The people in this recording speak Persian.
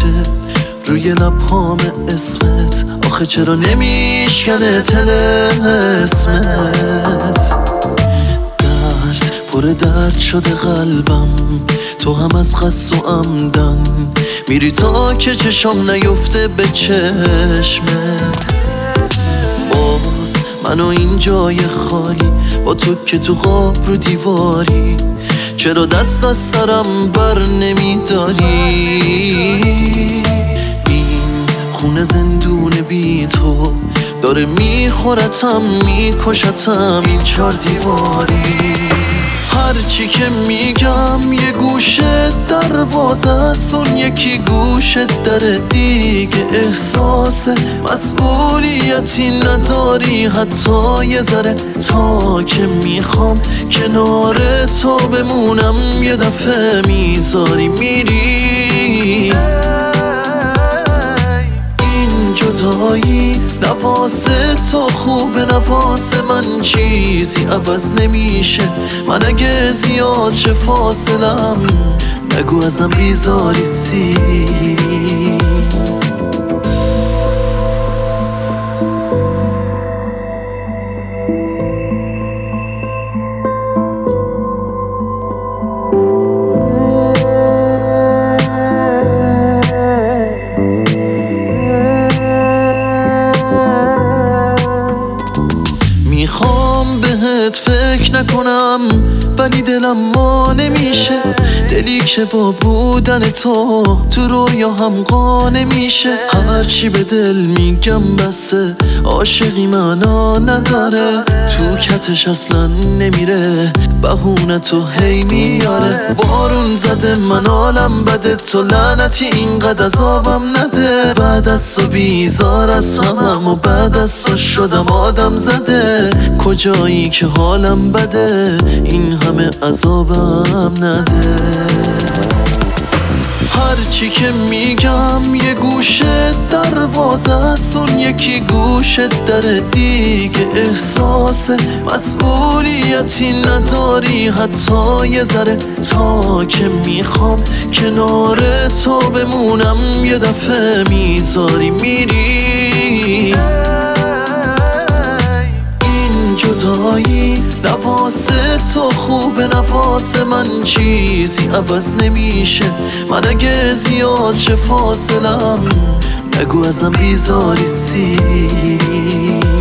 میشه روی لبهام اسمت، آخه چرا نمیشکنه طلسمت؟ درد پر درد شده قلبم، تو هم از قصد و عمدن میری تا که چشم نیفته به چشمت. باز منو این جای خالی با تو که تو خواب رو دیواری، چرا دست از سرم بر نمیداری؟ این خونه زندون بی تو داره میخورتم میکشتم، این چار دیواری. هرچی که میگم یه گوشه دروازه است، اون یکی گوشه در دیگه. احساس مسئولیتی نداری حتی یه ذره، تا که میخوام کنار تو بمونم یه دفعه میذاری میری. جدایی نفاس تو خوبه، نفاس من چیزی عوض نمیشه. من اگه زیاد چه فاصلم نگو ازم بیزاری سیری. میخوام بهت فکر نکنم ولی دلم ما نمیشه، دلی که با بودن تو رویا هم قانع میشه. هرچی به دل میگم بسه، عاشقی معنا نداره، تو کتش اصلا نمیره، بهونه تو هی میاره. بارون زده من عالم بده، تو لعنتی اینقدر عذابم نده. بعد از تو بیزار از همم و بعد از تو شدم آدم زده. کجایی که حالم بده این همه عذابم نده. هرچی که میگم یه گوشه دروازه است، اون یکی گوشه در دیگه. احساس مسئولیتی نداری حتی یه ذره، تا که میخوام کنار تو بمونم یه دفعه میذاری میری. جدایی نفاس تو خوبه، نفاس من چیزی عوض نمیشه. من اگه زیاد چه فاصلم نگو ازم بیزاری سیری.